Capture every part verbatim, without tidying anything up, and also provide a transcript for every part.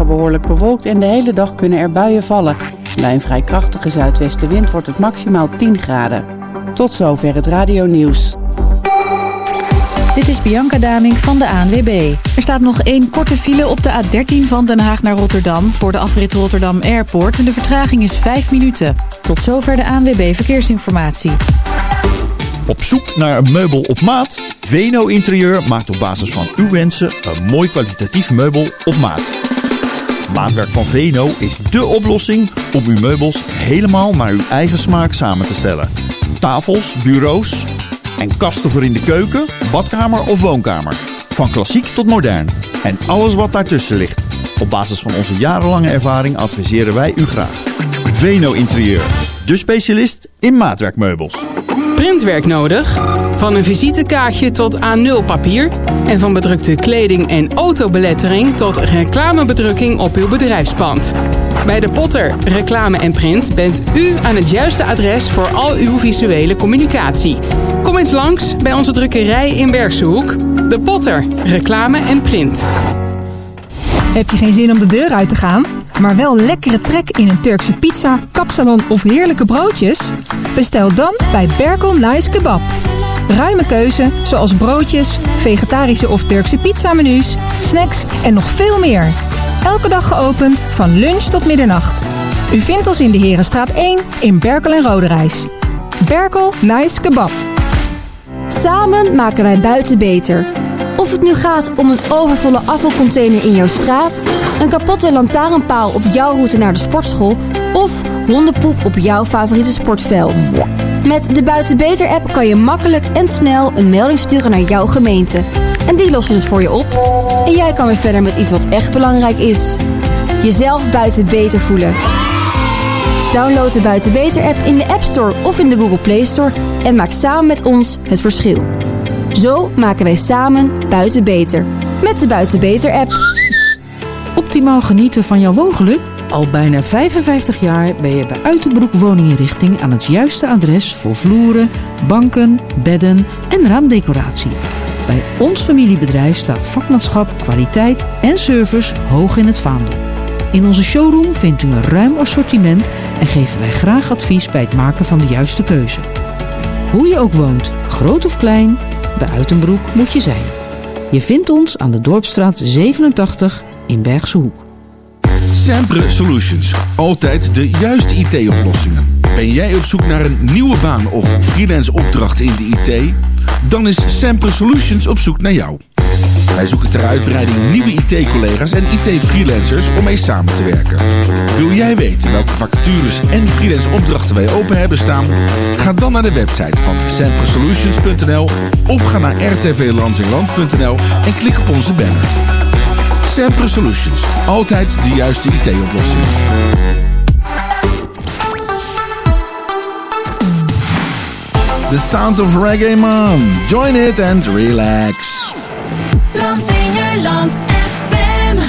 behoorlijk bewolkt en de hele dag kunnen er buien vallen. Bij een vrij krachtige zuidwestenwind wordt het maximaal tien graden. Tot zover het radionieuws. Dit is Bianca Damink van de A N W B. Er staat nog één korte file op de A dertien van Den Haag naar Rotterdam voor de afrit Rotterdam Airport en de vertraging is vijf minuten. Tot zover de A N W B Verkeersinformatie. Op zoek naar een meubel op maat? Veno Interieur maakt op basis van uw wensen een mooi kwalitatief meubel op maat. Maatwerk van Veno is dé oplossing om uw meubels helemaal naar uw eigen smaak samen te stellen. Tafels, bureaus en kasten voor in de keuken, badkamer of woonkamer. Van klassiek tot modern. En alles wat daartussen ligt. Op basis van onze jarenlange ervaring adviseren wij u graag. Veno Interieur, de specialist in maatwerkmeubels. Printwerk nodig? Van een visitekaartje tot A nul papier en van bedrukte kleding en autobelettering tot reclamebedrukking op uw bedrijfspand. Bij De Potter Reclame en Print bent u aan het juiste adres voor al uw visuele communicatie. Kom eens langs bij onze drukkerij in Bergshoek. De Potter Reclame en Print. Heb je geen zin om de deur uit te gaan, maar wel lekkere trek in een Turkse pizza, kapsalon of heerlijke broodjes? Bestel dan bij Berkel Nice Kebab. Ruime keuze, zoals broodjes, vegetarische of Turkse pizzamenu's, snacks en nog veel meer. Elke dag geopend, van lunch tot middernacht. U vindt ons in de Herenstraat één in Berkel en Roderijs. Berkel Nice Kebab. Samen maken wij buiten beter. Of het nu gaat om een overvolle afvalcontainer in jouw straat, een kapotte lantaarnpaal op jouw route naar de sportschool of hondenpoep op jouw favoriete sportveld. Met de Buiten Beter app kan je makkelijk en snel een melding sturen naar jouw gemeente. En die lossen het voor je op. En jij kan weer verder met iets wat echt belangrijk is. Jezelf buiten beter voelen. Download de Buiten Beter app in de App Store of in de Google Play Store en maak samen met ons het verschil. Zo maken wij samen buiten beter. Met de Buiten Beter app. Optimaal genieten van jouw woongeluk? Al bijna vijfenvijftig jaar ben je bij Uitenbroek Woninginrichting aan het juiste adres voor vloeren, banken, bedden en raamdecoratie. Bij ons familiebedrijf staat vakmanschap, kwaliteit en service hoog in het vaandel. In onze showroom vindt u een ruim assortiment en geven wij graag advies bij het maken van de juiste keuze. Hoe je ook woont, groot of klein, bij Uitenbroek moet je zijn. Je vindt ons aan de Dorpsstraat zevenentachtig in Bergse Hoek. Sempre Solutions. Altijd de juiste I T-oplossingen. Ben jij op zoek naar een nieuwe baan of freelance opdracht in de I T? Dan is Sempre Solutions op zoek naar jou. Wij zoeken ter uitbreiding nieuwe I T-collega's en I T-freelancers om mee samen te werken. Wil jij weten welke vacatures en freelance opdrachten wij open hebben staan? Ga dan naar de website van sempre solutions punt n l of ga naar r t v lansinland punt n l en klik op onze banner. Sempre Solutions. Altijd de juiste I T-oplossing. The sound of reggae, man. Join it and relax. Landsingerland F M.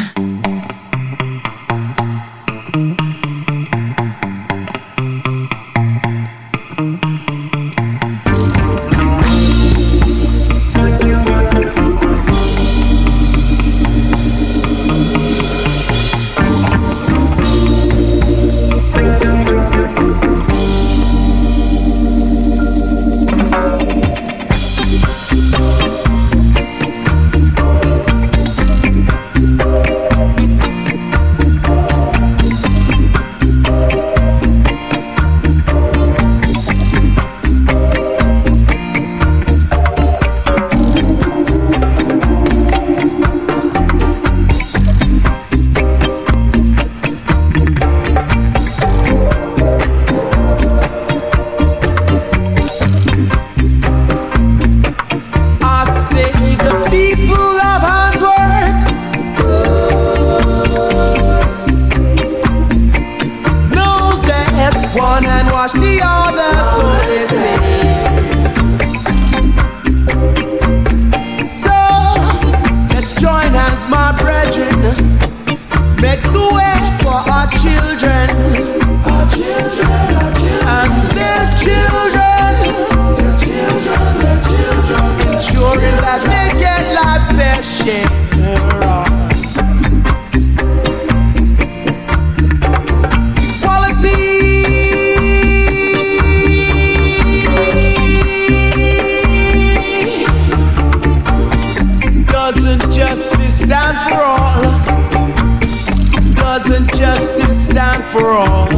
Doesn't justice stand for all?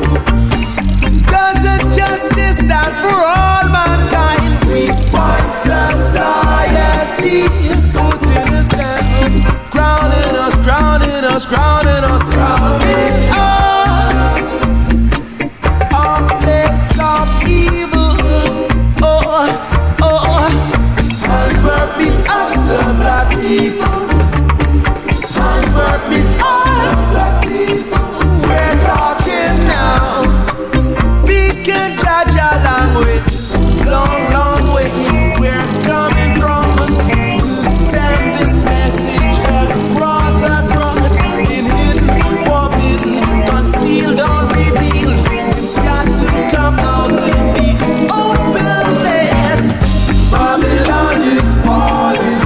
Doesn't justice stand for all mankind? We find society putting us down, crowning us, crowning us, crowning us, crowning us. Our place of evil. Oh, oh. Convert me us, the black people. Convert me us, black people. We're talking now, speaking Jaja language. Long, long way we're coming from. Send this message across, across. In hidden, forbidden, concealed, unrevealed. It's got to come out in the open land. Babylon is falling.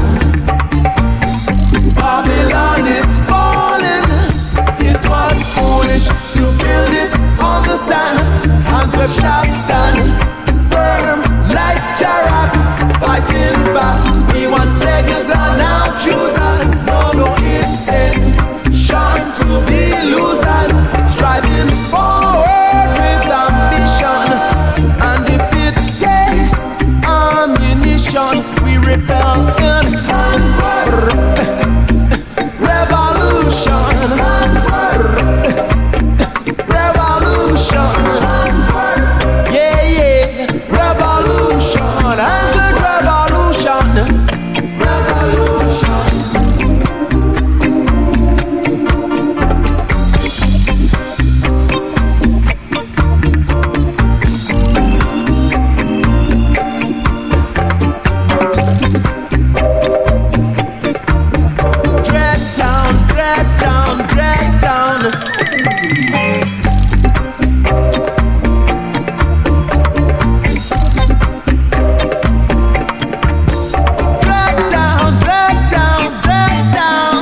Babylon is falling. It was foolish to build it on the sand. Hands of shall stand firm like Jarak, fighting back. He once beggars and now choosers. No, no intention to be losers. Striving forward with ambition. And if it takes ammunition, we rebel in revolution. Revolution. Yeah, yeah. Revolution. Answered revolution. Revolution. Drag down, drag down, drag down. Drag down, drag down, drag down.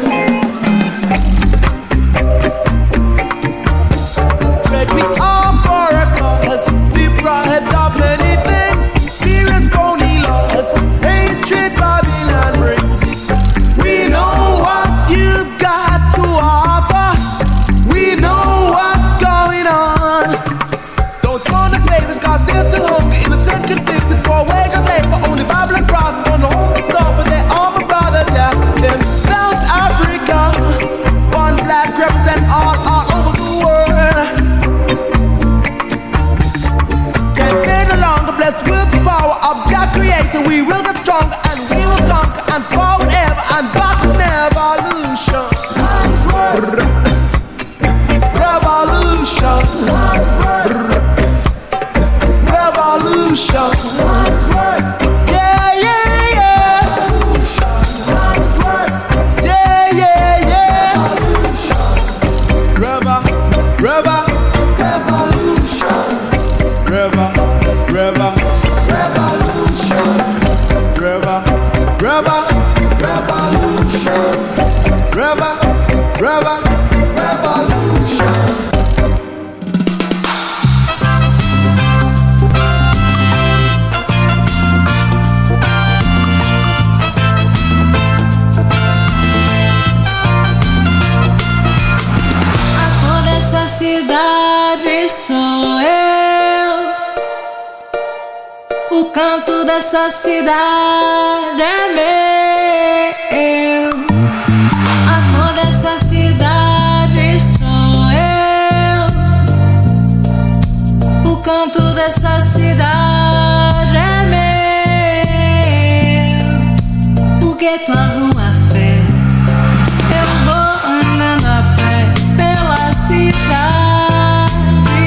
Tread me on for a cause. We brought up many things. Experience phony laws. Hatred, Babylon brings. We know what you've got to offer. We know what's going on. Don't turn the papers cause they're still hungry. Innocent convicted for wage and labor. Only Babylon prosper. No hungry suffer. They are my brothers, yeah. Them South Africa. One black represent all, all over the world. Campaign no longer blessed with the power of Jah Creator. We will get stronger and we will conquer and forward ever and back never evolution. Revolution. Revolution. Yeah, yeah, yeah. Yeah, yeah, yeah. Reva, Reva, Revolution. Reva, Reva, Revolution. Reva, Reva, Revolution. Reva, Reva, Revolution. A cor dessa cidade sou eu. O canto dessa cidade é meu. A cor dessa cidade sou eu. O canto dessa cidade é meu. O gueto, a rua, a fé. Eu vou andando a pé pela cidade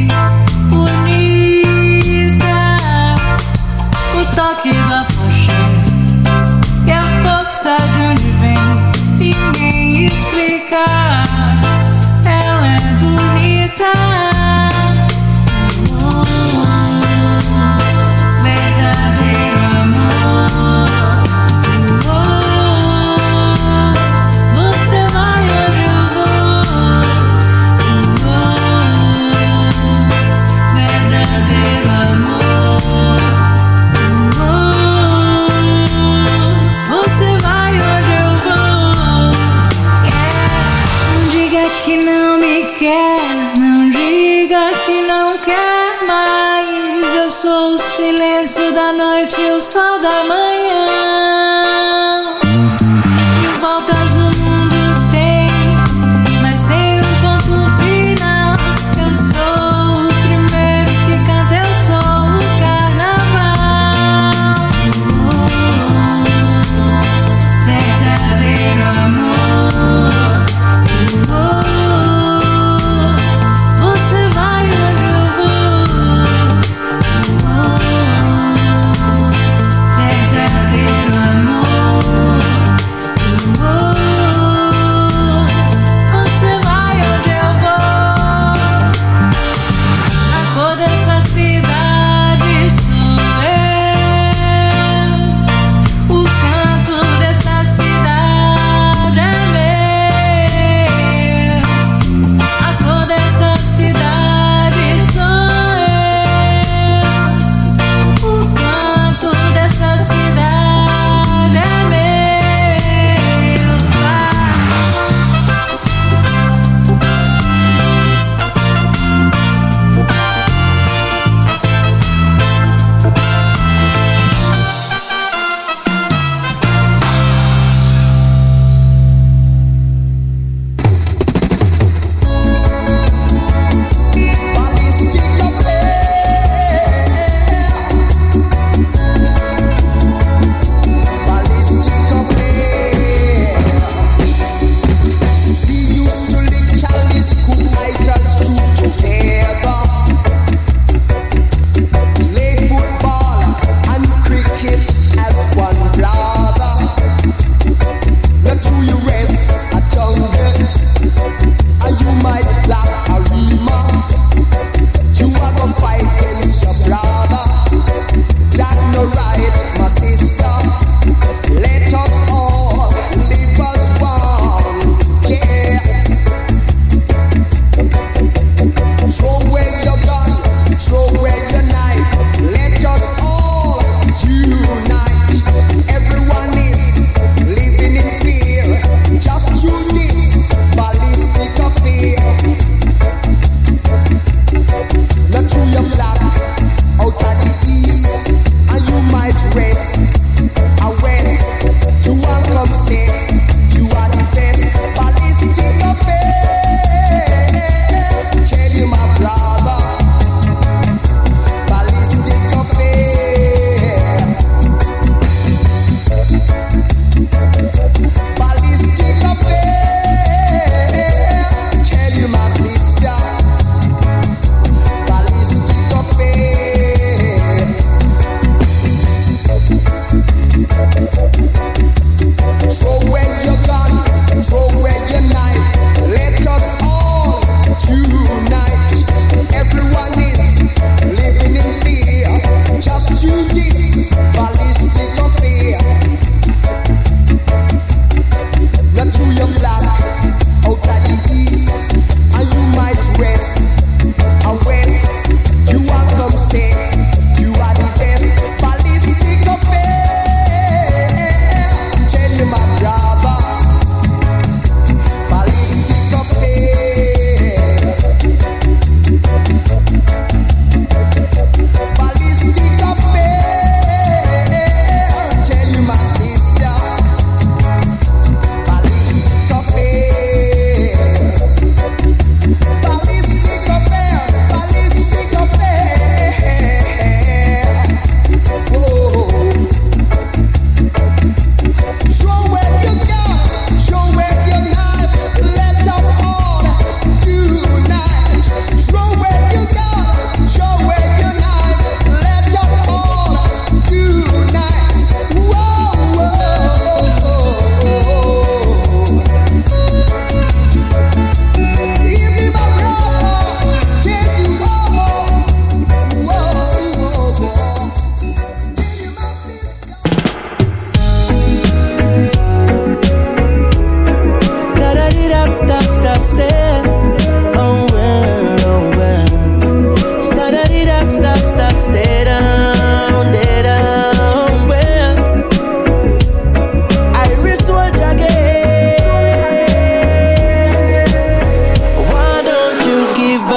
bonita. O toque do afoxé e a força de onde vem ninguém explica. Ela é bonita. Oh, oh, oh. noite e o sol da manhã. Mil voltas o mundo tem, mas tem um ponto final. Eu sou o primeiro que canta, eu sou o carnaval. Oh, verdadeiro amor. Oh, você vai onde eu vou. Verdadeiro amor. Você vai onde eu vou. A cor dessa cidade sou eu. O canto dessa cidade é meu. A cor dessa cidade sou eu. O canto dessa cidade é meu. Vai.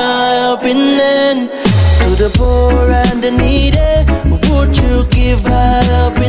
the poor and the needy. Would you give her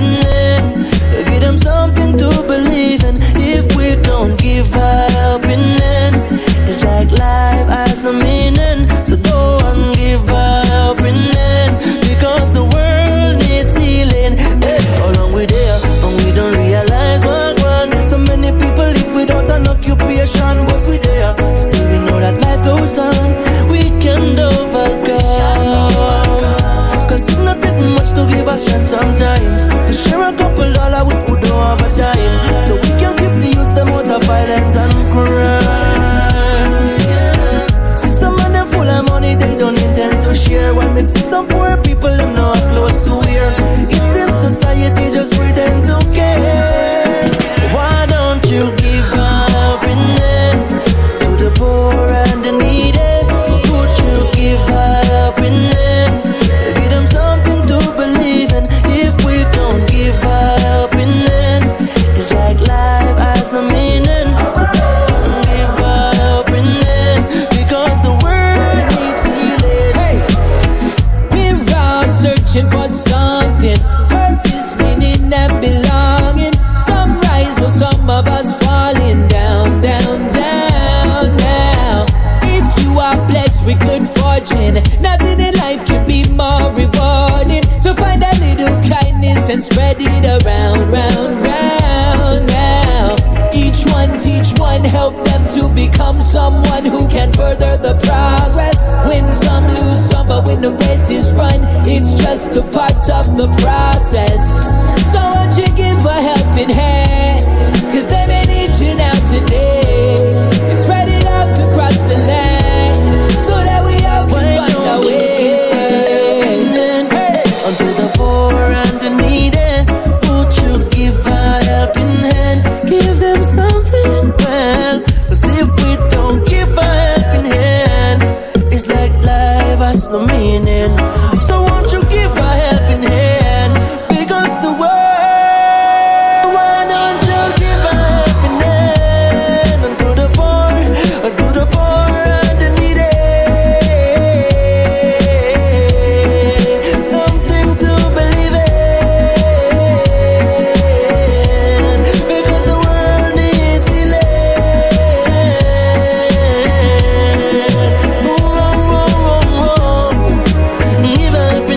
helping hand. Give them something to believe in. If we don't give a helping hand, it's like life has no meaning. So go and give a helping hand, because the world needs healing. Hey, how long we there and we don't realize what one. So many people live without an occupation, but we there. Still we know that life goes on. We can overcome. Cause it's not that much to give us chance sometimes. To share a couple dollar with who don't have a dime, so we can keep the youths them out of violence and crime. See some man them full of money they don't intend to share. When we see some poor people them not close to wear. It seems society just pretend to care. Why don't you give a helping hand to the poor and the needy? Could you give a helping hand? Give them something to believe in. If we don't give a helping hand, it's like life has no meaning. So don't give a helping hand, because the world needs healing. Hey. We're all searching for something, purpose, meaning, and belonging. Some rise while some of us falling down, down, down now. If you are blessed with good fortune, nothing in life can be more rewarding. So find a little kindness and spread it around, round, round now. Each one teach one, help them to become someone who can further the progress. Win some, lose some, but when the race is run, it's just a part of the process. So won't you give a helping hand, cause they may need you now today, and spread it out across the land, so that we all can find our way. Hey. Unto the poor and the needy, won't you give a helping hand? Give them something, well, cause if we don't give a helping hand, it's like life has no meaning. So won't you give a helping hand, because the world. Why don't you give a helping hand unto the poor, unto the poor and the needy? Something to believe in, because the world needs healing. Oh, oh, oh, oh, oh. Give a helping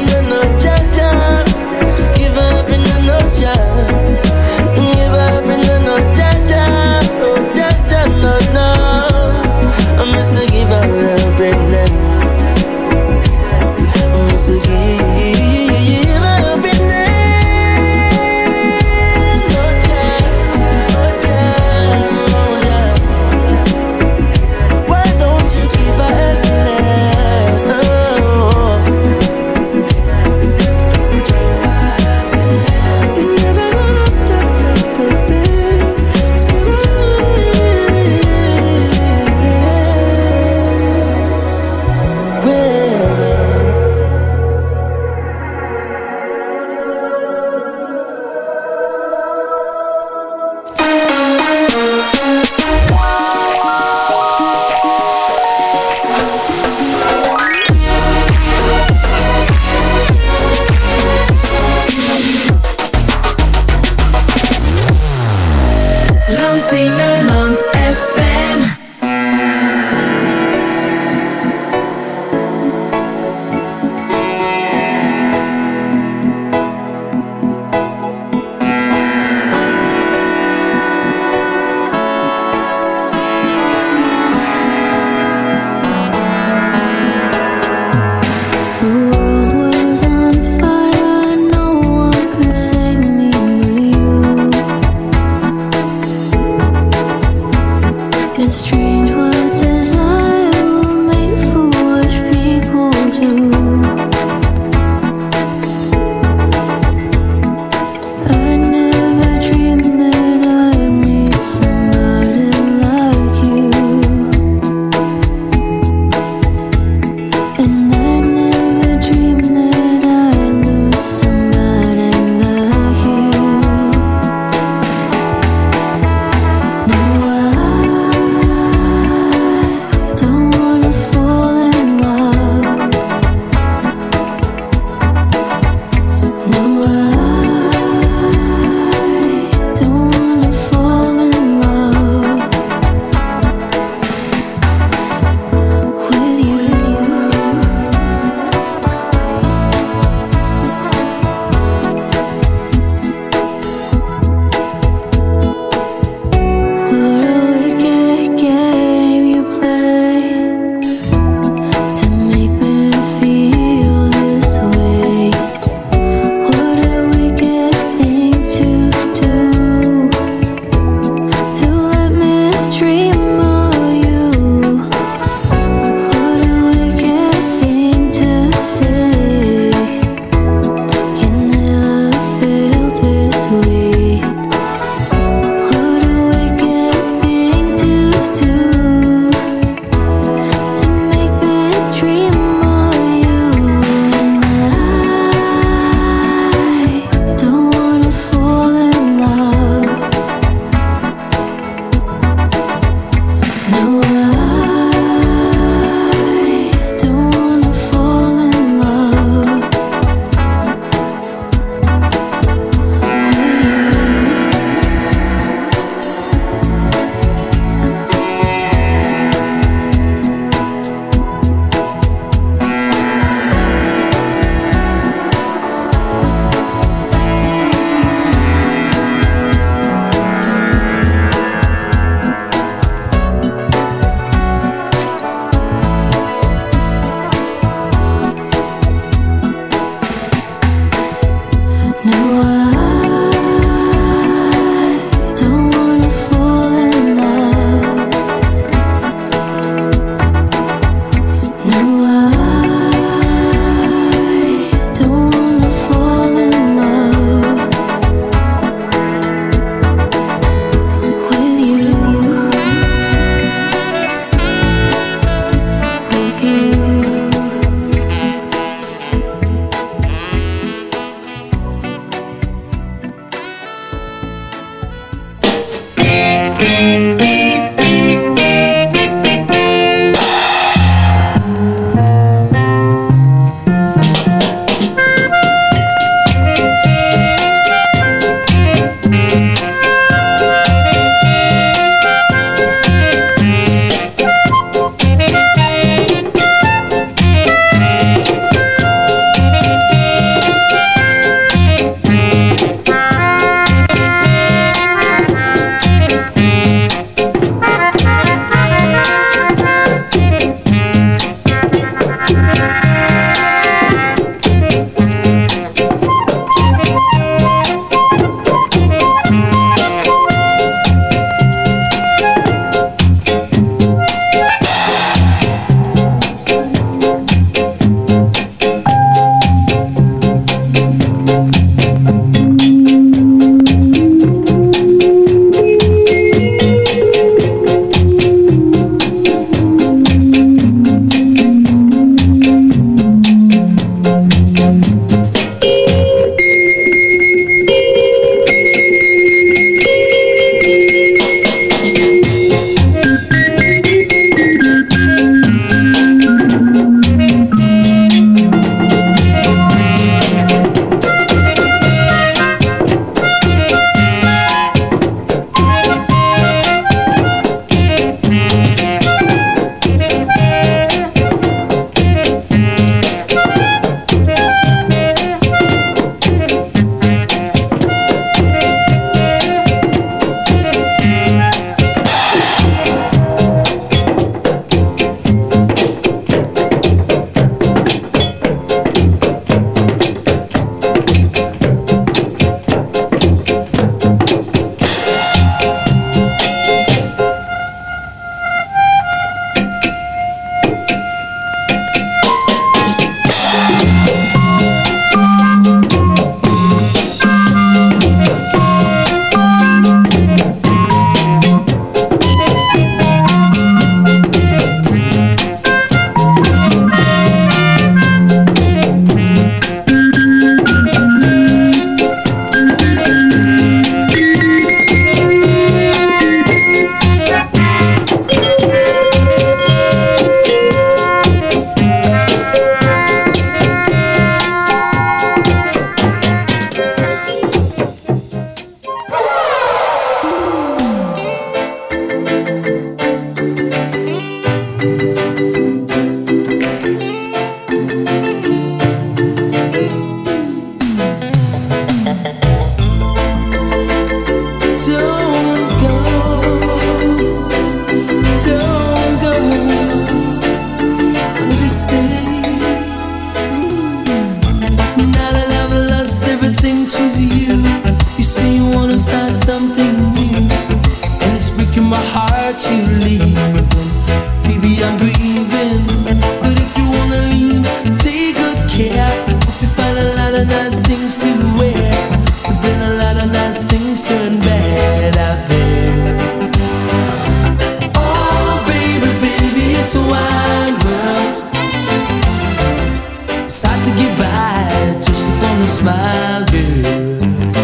smile, girl.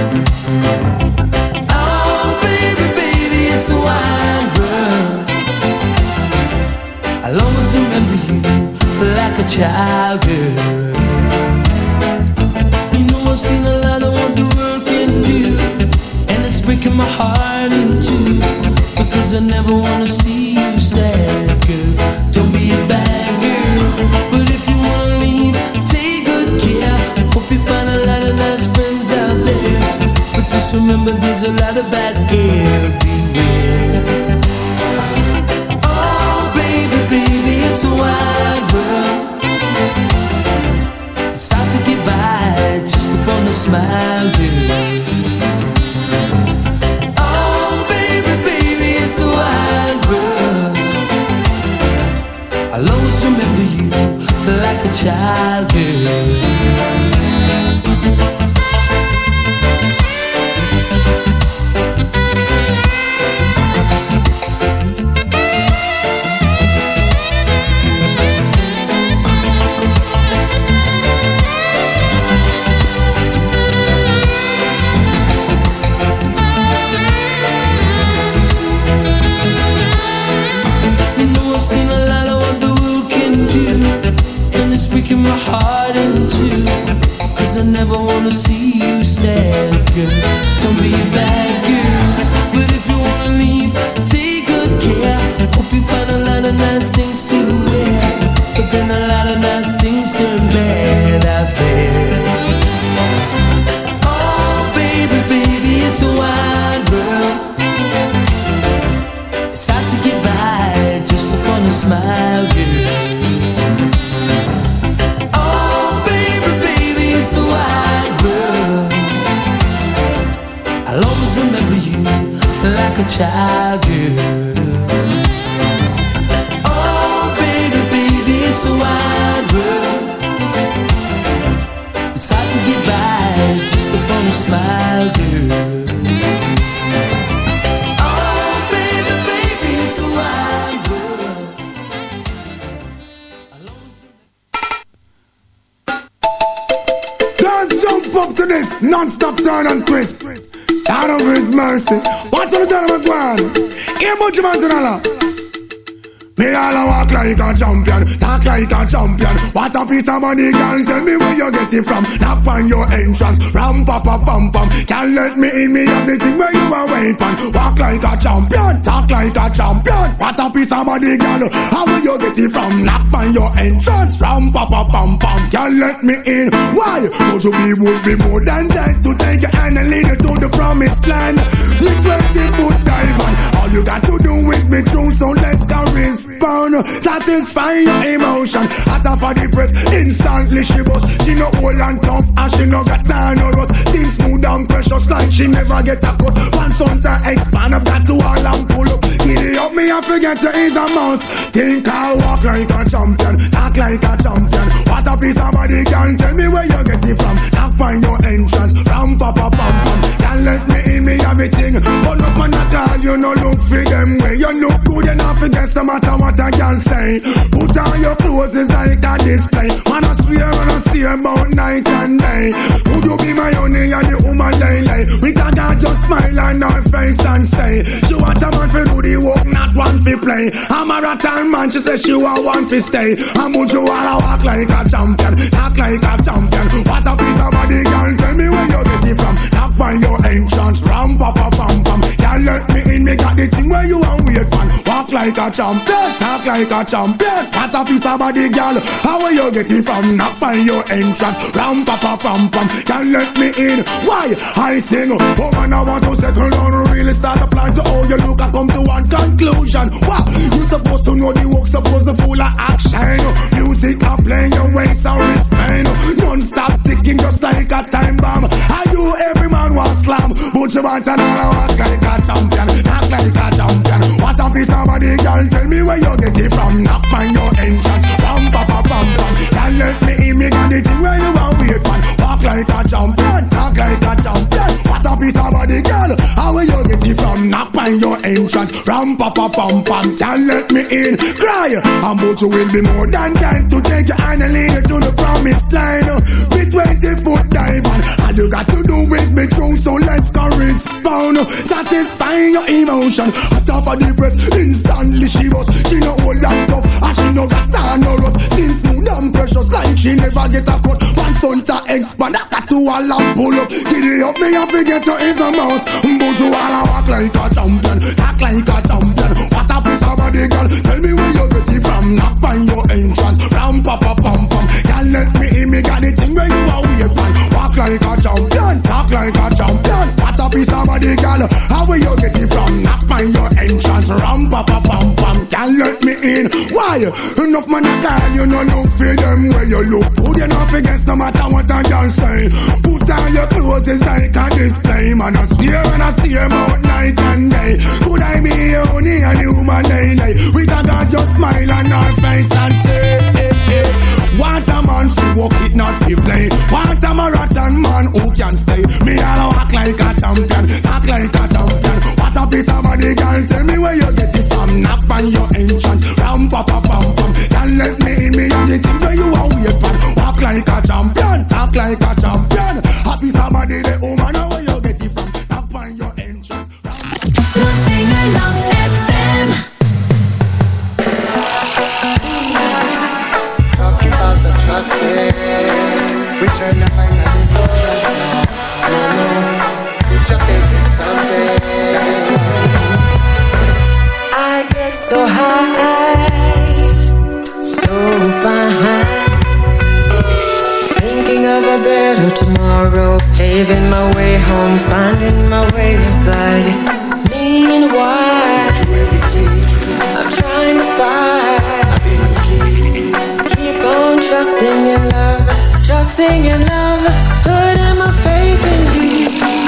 Oh, baby, baby, it's a wine world. I'll always remember you like a child, girl. You know I've seen a lot of what the world can do, and it's breaking my heart in two, because I never wanna see you sad, girl. Don't be a bad girl, but if you wanna leave, take good care. Hope you find a lot of nice friends out there, but just remember there's a lot of bad air. Beware. Oh, baby, baby, it's a wide world. It's hard to get by just upon a smile, girl. Oh, baby, baby, it's a wide world. I'll always remember you like a child, girl. Breaking my heart in two, cause I never wanna see you sad, girl. Don't be a bad girl, but if you wanna leave, take good care. Hope you find a lot of nice things to wear, but then a lot of nice things turn bad out there. Oh, baby, baby, it's a wide world. It's hard to get by just upon a smile, girl. It's a wide world. I'll always remember you like a child, girl. Oh, baby, baby, it's a wide world. It's hard to get by just upon a smile, girl. Oh, baby, baby, it's a wide world. Jump up to this non-stop turn and twist. God over His mercy. What's on the turn of my guan? Here, Butch Man Tunala. Me all a walk like a champion, talk like a champion. What a piece of money, girl, tell me where you get it from. Knock on your entrance, ram pa pa pam pam. Can't let me in, me have the thing where you are waiting. Walk like a champion, talk like a champion. What a piece of money, girl, how will you get it from? Knock on your entrance, ram pa pa pam pam. Can't let me in, why? But you be would be more than that to take your hand and lead you to the promised land. Me twenty foot dive on, all you got to do is be true, so let's go respond. Satisfy your emotion. Hotter for the press, instantly she bust. She no old and tough, and she no got time no rust. Things smooth and precious like she never get a cut. Once on to expand, I've got to all and pull up. Giddy up me, I forget to is a mouse. Think I walk like a champion, talk like a champion. What a piece of body, can tell me where you get it from. Knock find your entrance, ram pa pa pam pam. Can't let me in, me everything. But up on that all, you no look for them way. You look good enough against the matter what I can say. Put on your clothes, it's like a display. Man, I swear, man, I stay about night and day. Would you be my honey and the woman lay lay? We can just smile on her face and say, she want a man for do the work, not one for play. I'm a rattan man, she say she want one for stay. And would you wanna walk like a champion, talk like a champion? What a piece of body, girl, tell me where you get it from. Knock on your entrance, ram pa pa pam pam. Can't let me in, me got the thing where you want wait man. Walk like a champion, talk like a champion. What a piece of body, girl, how will you get it from? Knock on your entrance, ram pa pa pam pam. Can't let me in, why? I sing, oh man, I want to settle down, really start a plan to how you look, I come to one conclusion. Wow, you supposed to know the work, supposed to full of action. Music are playing, your waist are respect. Non-stop sticking just like a time bomb. Are you every man want slam? But you want to know walk like a champion, talk like a champion. What a piece of body, girl, tell me where you get it from. Knock on your entrance, ram pa pa pam pam. Can't let me in, me got the thing where you want wait man. Walk like a champion, talk like a champion. What a piece of body, girl, how will you get it from? Knock on your entrance. entrance. Ram pa pa pam pam, can't let me in. Cry, and but you will be more than kind to take your hand and lead you to the promised line. Be twenty foot dive and all you got to do is be true. So let's go respond. Satisfying your emotion. Hot off of the breast, instantly she was. She no hold that tough, and she no got time no rust. Still smooth and precious, like she never get a cut. One son to expand, I got to a lamp pull up. Giddy up, me I forget you is a mouse. But you all a walk like a champion, talk like a champion. What a piece of body, girl. Tell me where you get it from. Knock by your entrance, ram pa pa pam pam. Can't let me in, me got the thing where you are weapon. Walk like a champion, talk like a champion. What a piece of body, girl. How will you get it from? Knock by your entrance, ram pa pa pam pam. Can't let me in. Why? Enough man a call, you know no fear them where you look. Put your enough against no matter what a girl say. Put on your clothes, it's like a display. Man a steer and a steer out night and day. Could I be only a human daily? We got to just smile on our face and say, hey, hey. Want a man fi walk it, not fi play. Want a marathon man who can stay. Me all walk like a champion, talk like a champion. What a piece of body, girl. Tell me where you get it from. Knock on your entrance, ram pa pa pam pam. Can't let me in, me and the thing where you are weapon. Walk like a champion, talk like a champion. A piece of body, the woman, where you get it from. Knock on your entrance. Don't sing along F M. Talking about the trusting, we turn the mind and it's for us now. No, no, we just taking something. I get so high, so fine, thinking of a better tomorrow, paving my way home, finding my way inside. Meanwhile, I'm trying to fight, keep on trusting in love, trusting in love, putting my faith in you,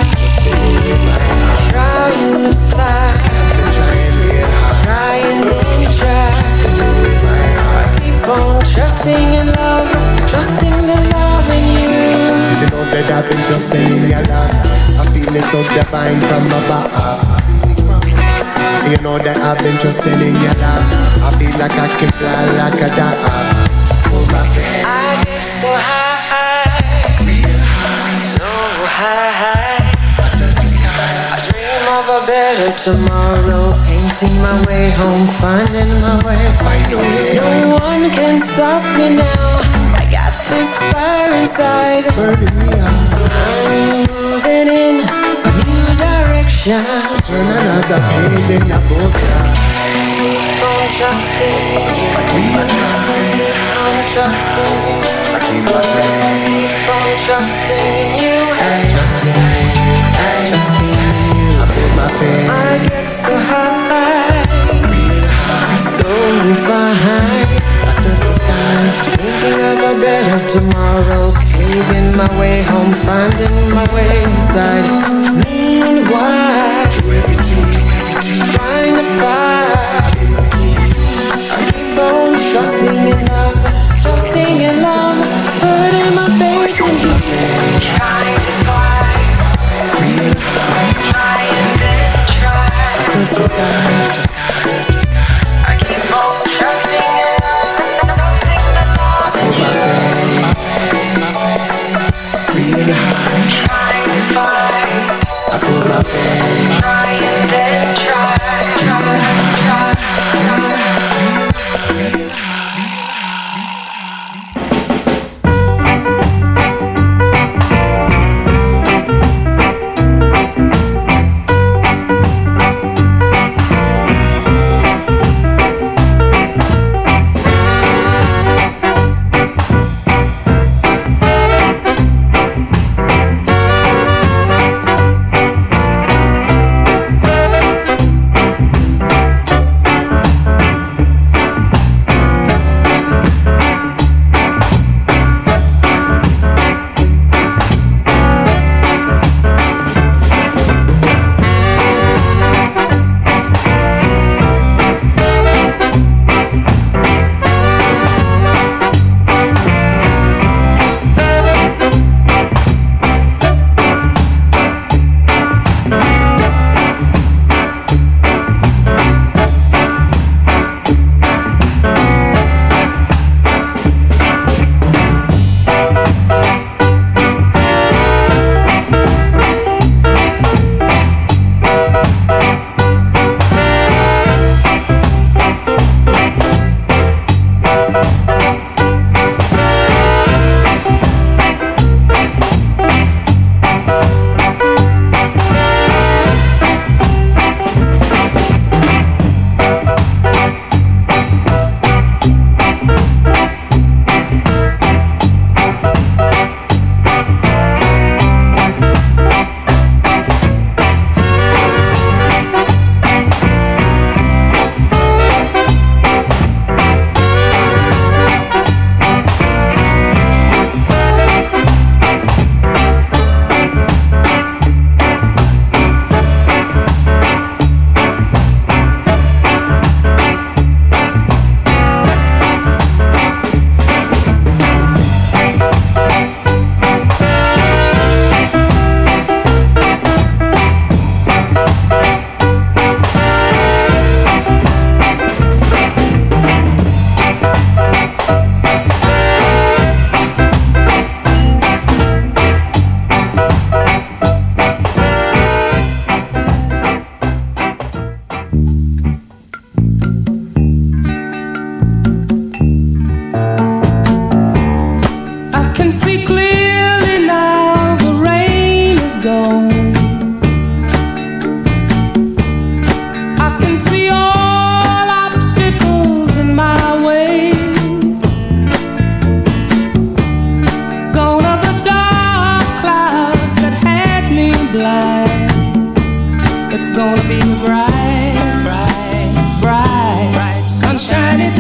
trying to fight, trying and try, keep on trusting in love, trusting the love in you. Did you know that I've been trusting in your love? I feel it so divine from above. You know that I've been trusting in your love. I feel like I can fly like a dove. Hold my face. I get so high, so high. I dream of a better tomorrow, painting my way home, finding my way. No one can stop me now. I got this fire inside. I'm moving in a new direction. Turn another page in the book. Keep on trusting in you. I keep on trusting. Keep on trusting in you. I keep on trusting. Keep on trusting in you. Hey, trusting in you. Hey, trusting in you. I put my faith. I get so high, so fine. I touch the sky, thinking of a better tomorrow, paving my way home, finding my way inside. Meanwhile, trying to fight, I keep on trusting in love, trusting in love, putting my faith in you. Trying to fight, trying and try. I touch the sky, I keep on trusting in love, trusting the love in you. really high, Trying to fight, I put my faith. trying then try, try, try, try.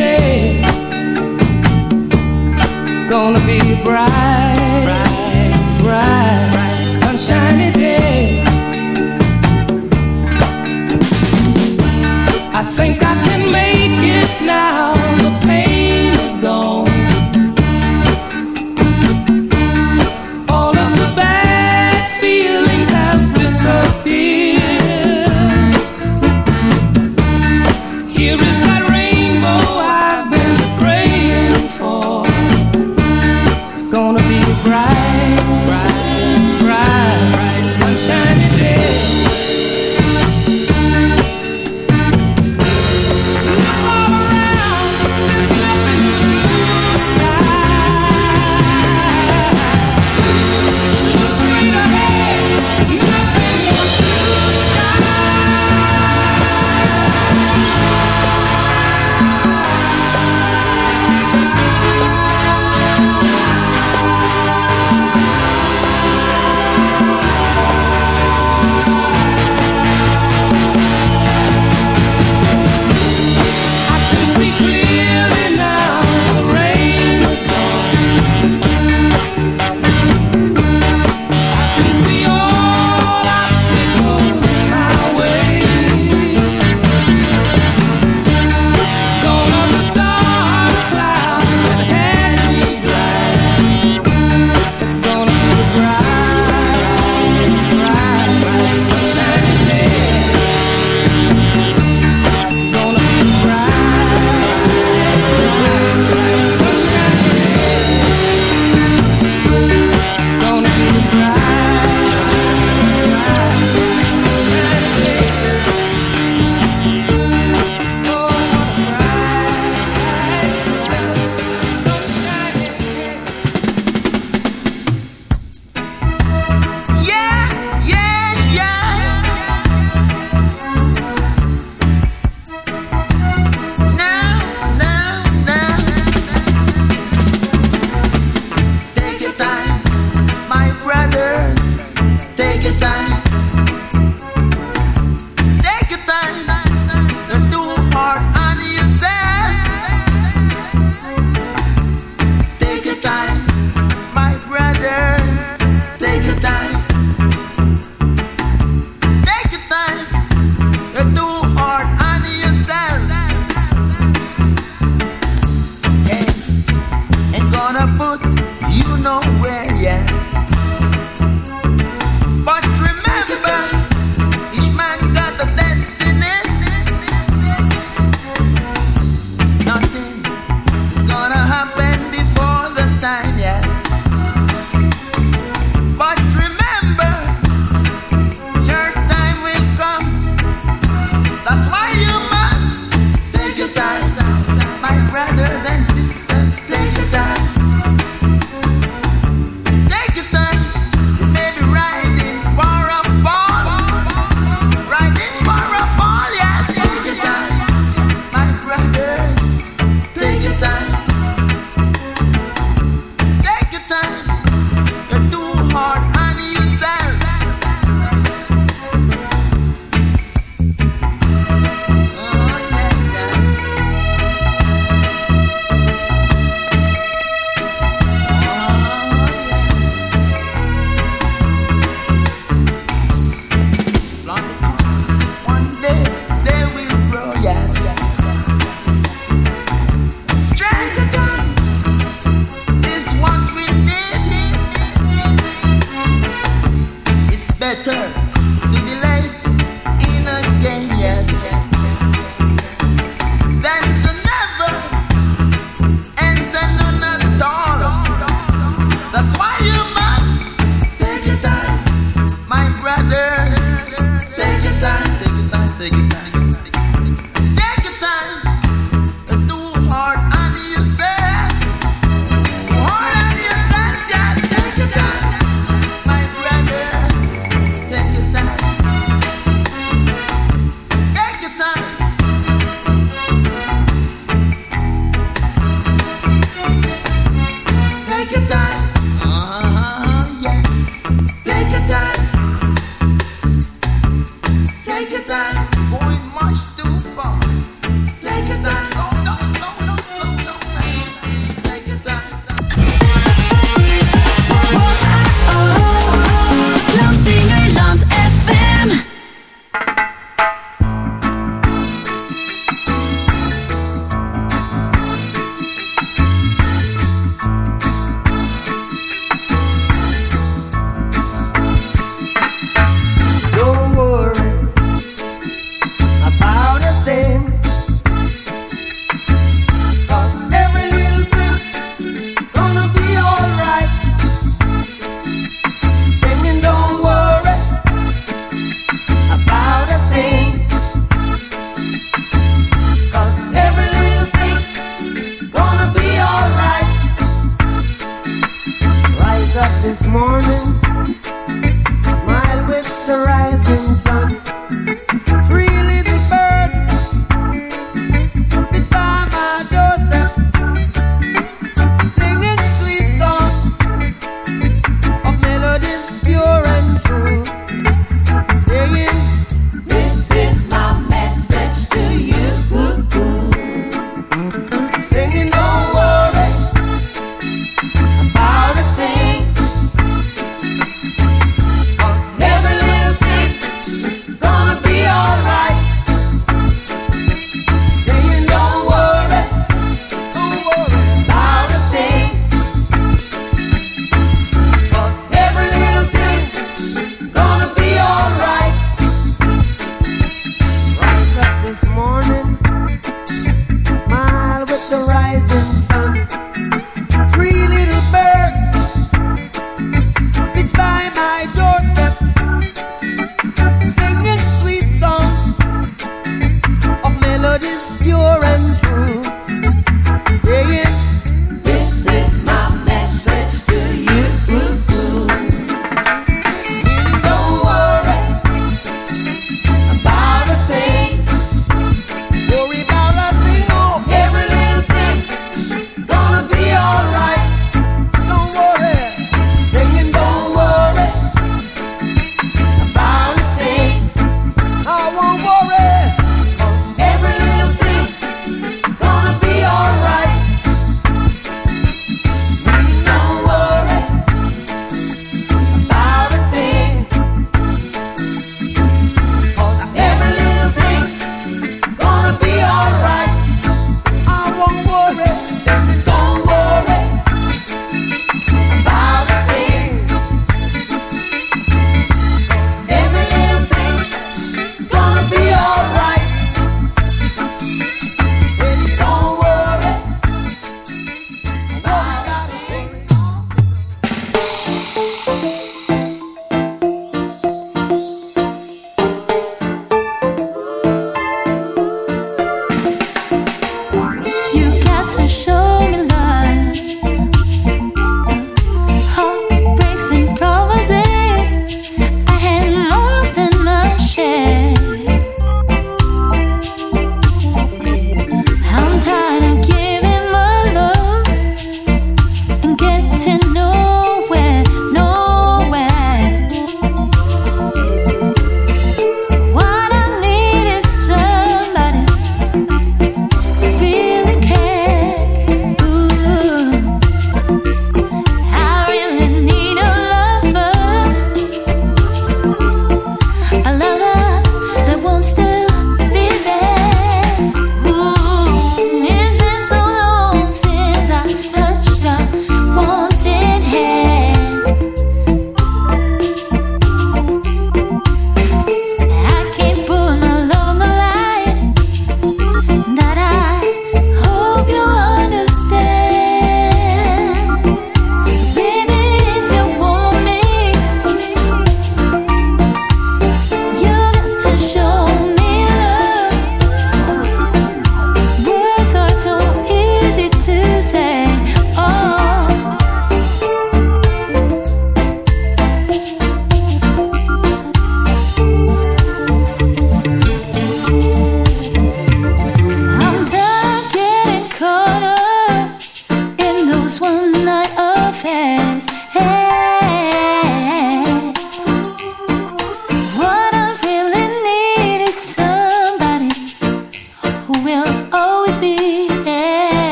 day. It's gonna be a bright, bright, bright, sunshiny day. I think I can make it now. The pain is gone. All of the bad feelings have disappeared. Here is that rainbow I've been praying for. It's gonna be bright. up this morning, smile with the rising sun. Three little birds pitch by my doorstep, singing sweet songs of melodies pure and true, saying, this is my message to you. Singing, don't worry about a thing, 'cause every little thing is gonna be alright. Saying, don't worry, don't worry about a thing, 'cause every little thing is gonna be alright. Rise up this morning, smile with the rising sun. Three little birds pitch by my doorstep, singing sweet songs of melodies pure and true, saying, this is my message to you. Really don't worry about a thing. Worry about a thing, oh, every little thing gonna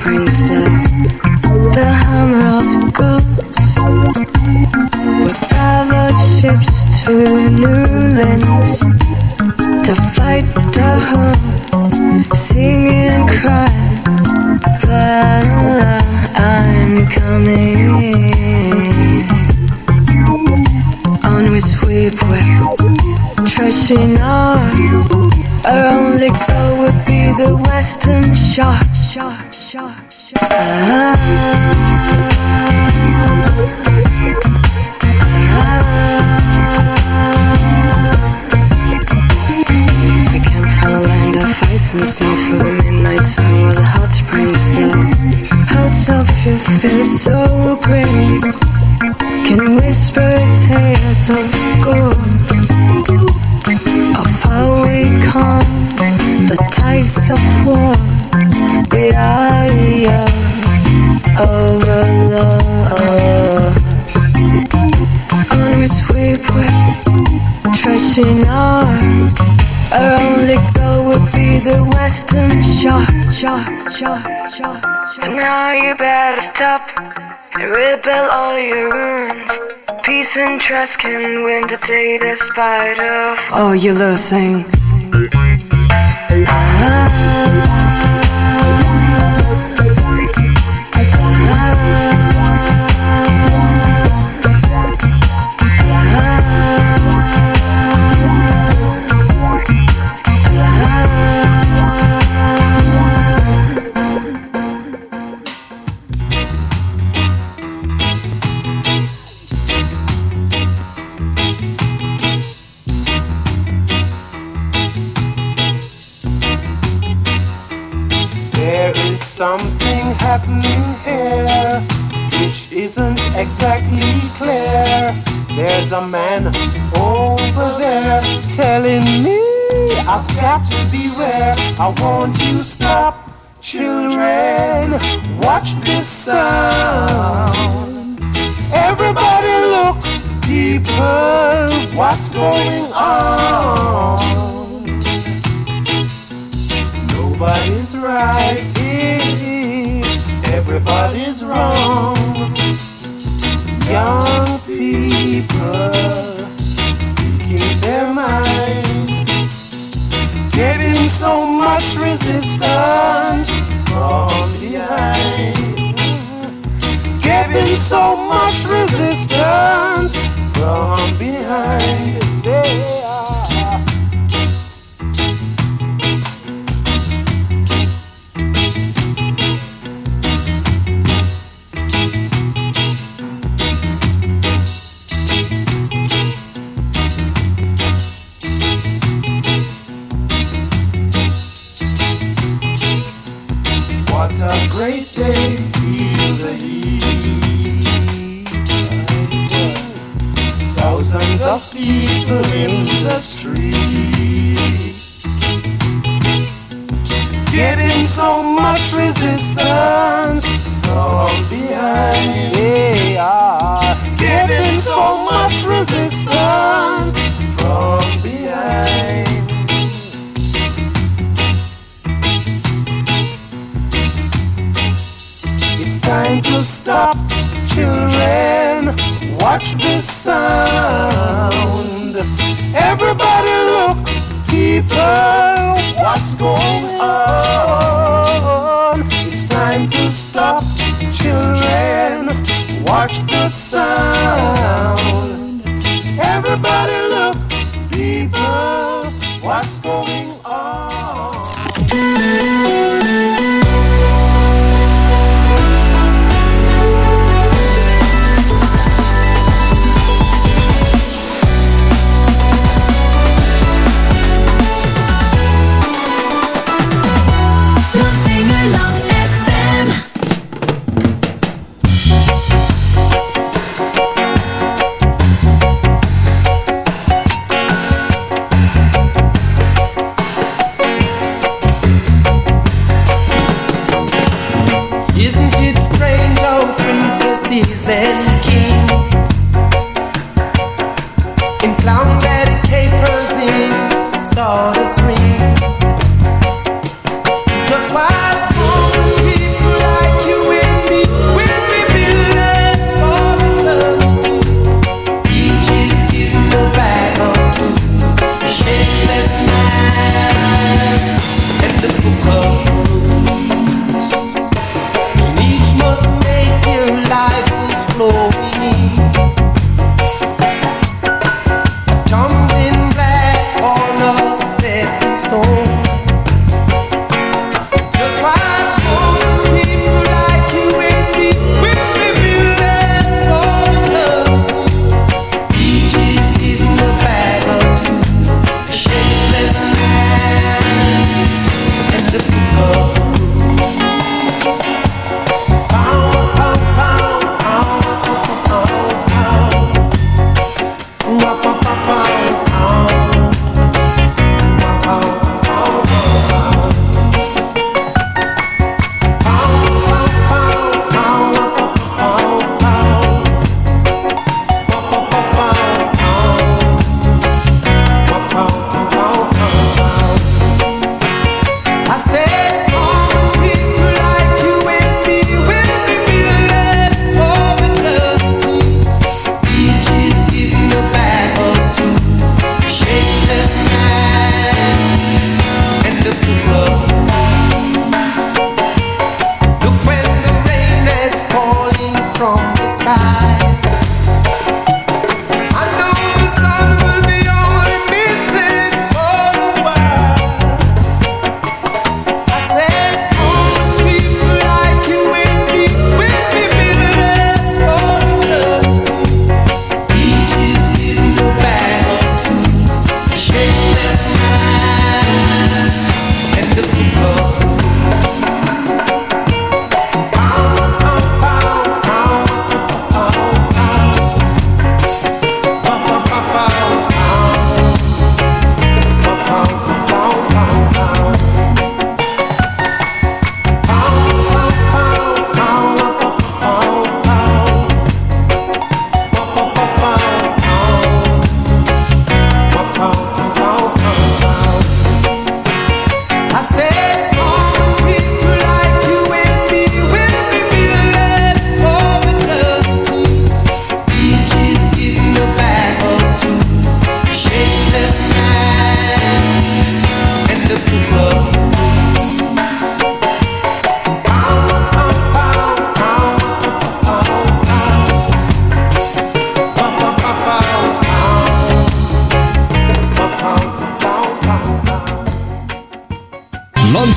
springs blow. The hammer of gods. We powered ships to new lands to fight the home, sing and cry. But I'm coming. On we sweep where trashing our our only goal would be the western shore. Shore, shore, shore. Ah, we came from a land of ice and snow for the midnight sun where the hot springs blow. How soft you feel, so great. Can whisper tales of gold, of how we calm the tides of war. We are young over love. On we sweep with trashing our our only goal would be the western shore, shore, shore, shore. So now you better stop and rebuild all your ruins. Peace and trust can win the day despite of all you're losing. Ah. Something happening here which isn't exactly clear. There's a man over there telling me I've got to beware. I want you to stop, children, watch this sound. Everybody look, people, what's going on? Nobody's right, everybody's wrong. Young people speaking their minds, getting so much resistance from behind. Getting so much resistance from behind. They are. What a great day, feel the heat. Thousands of people in the street, getting so much resistance from behind. They are getting so much resistance from behind. Time to stop, children, watch this sound. Everybody look, people, what's going on? It's time to stop, children, watch the sound. Everybody look, people, what's going on? Just why all the people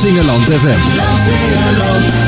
Lansingerland F M.